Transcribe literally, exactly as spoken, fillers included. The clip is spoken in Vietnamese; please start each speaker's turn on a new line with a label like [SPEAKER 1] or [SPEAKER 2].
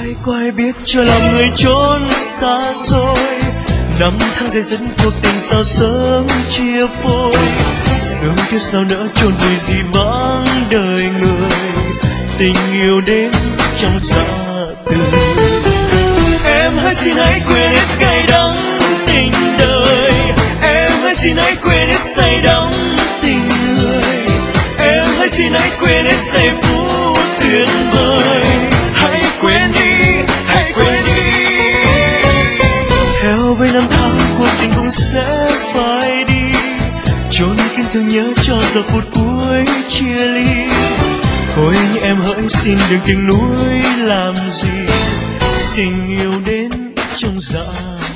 [SPEAKER 1] ai có ai biết cho lòng người chốn xa xôi, năm tháng dày dứt cuộc tình sao sớm chia phôi, sớm tiếc sao nỡ chôn vùi gì vắng đời người, tình yêu đến trong xa từ. Em hãy xin hãy quên hết cay đắng tình đời, em hãy xin hãy quên hết say đắm tình người, em hãy xin hãy quên hết giây phút tuyệt vời, hãy quên đi, hãy quên đi. Theo với năm tháng cuộc tình cũng sẽ phai đi, chốn kín thương nhớ cho giờ phút cuối chia ly. Thôi như em hỡi xin đừng tiếc nuối làm gì, tình yêu đến trong dạ